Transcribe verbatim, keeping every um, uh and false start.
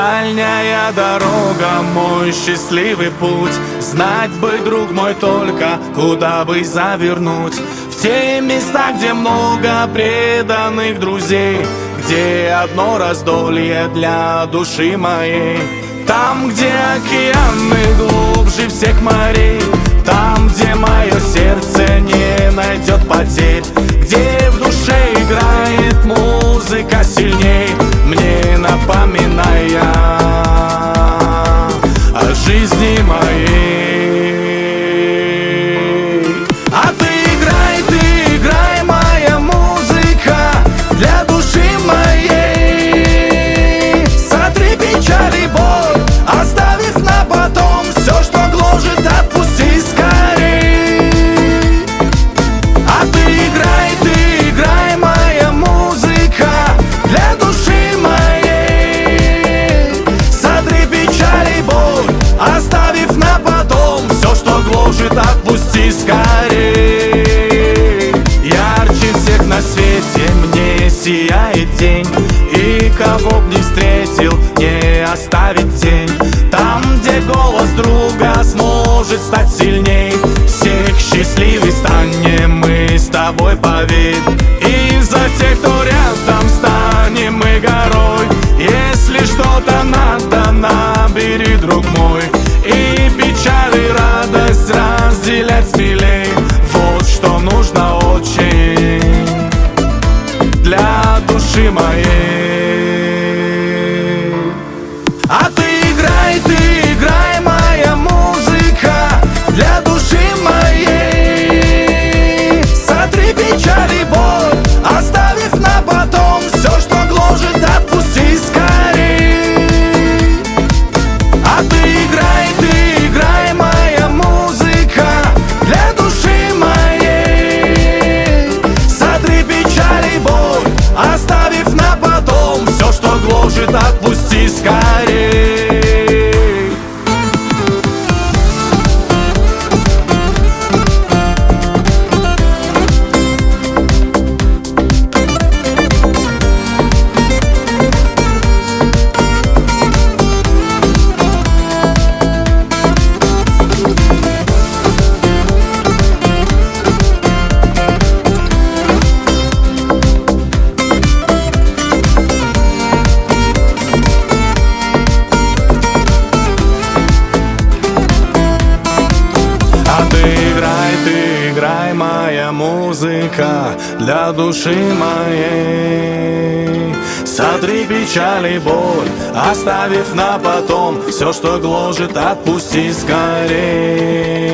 Дальняя дорога, мой счастливый путь. Знать бы, друг мой, только куда бы завернуть. В те места, где много преданных друзей, где одно раздолье для души моей. Там, где океаны глубже всех морей, там, где мое сердце не найдет потерь, где в душе играет музыка сильней, мне напоминая о жизни моей. А ты играй, ты играй, моя музыка для души моей. Сотри печаль и боль, оставив на потом все, что гложет, отпусти скорей. А ты играй, ты играй, моя музыка для души моей. Сотри печаль и боль, оставив на потом все, что гложет, отпусти скорей. Ярче всех на свете мне сияет день, и кого б не встретил, не оставит тень. Там, где голос друга сможет стать сильней, всех счастливей станем мы с тобой, поверь. И за тех, кто рядом, станем мы горой. Если что-то надо, набери, друг мой, и печаль и радость разделять смелей. Вот что нужно очень для души моей. А ты играй, ты играй, моя музыка для души моей. Сотри печаль и боль, оставив на потом все, что гложет, отпусти скорей. А ты играй, ты играй, моя музыка для души моей. Сотри печаль и боль, оставив на потом все, что гложет, отпусти скорей. Играй, моя музыка для души моей. Сотри печаль и боль, оставив на потом все, что гложет, отпусти скорей.